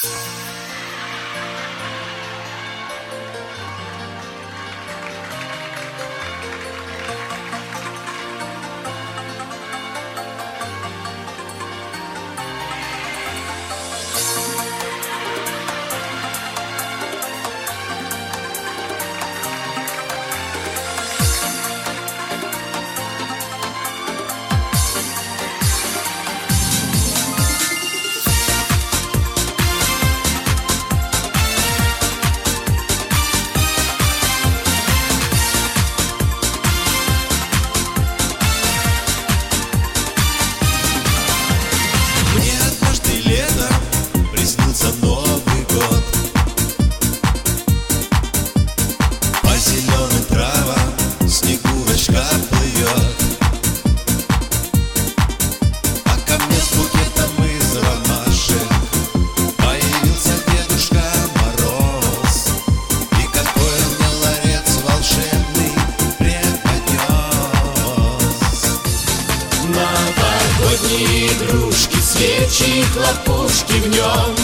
Новогодние игрушки, свечи, хлопушки в нем,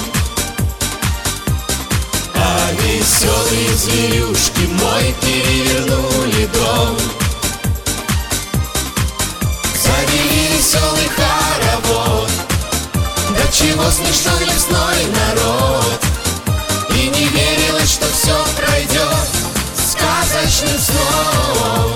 а веселые зверюшки мой перевернули дом. Завели веселый хоровод, до чего смешной лесной народ, и не верилось, что все пройдет сказочным сном.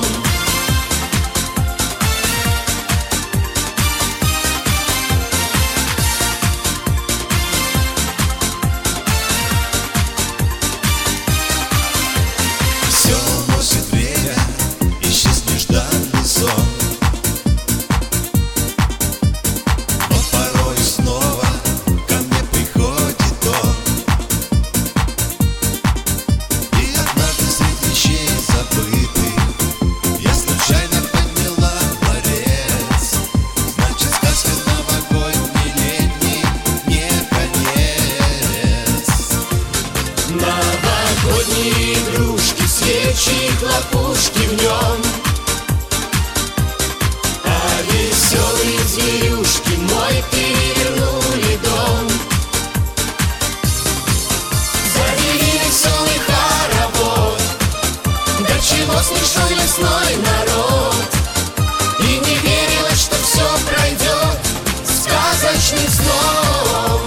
Новогодние игрушки, свечи, хлопушки в нем, а веселые зверюшки мой перевернули дом. Завели веселый хоровод, до чего смешной лесной народ, и не верилось, что все пройдет сказочным сном.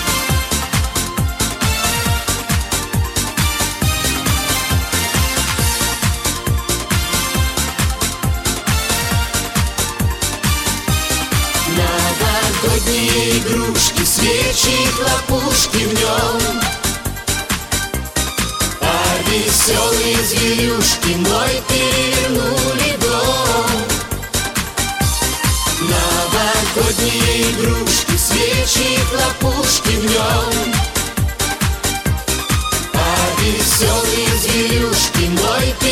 Новогодние игрушки, свечи, хлопушки в нем, а веселые зверюшки мой перевернули дом. Новогодние игрушки, свечи, хлопушки в нем, а веселые зверюшки мой перевернули дом.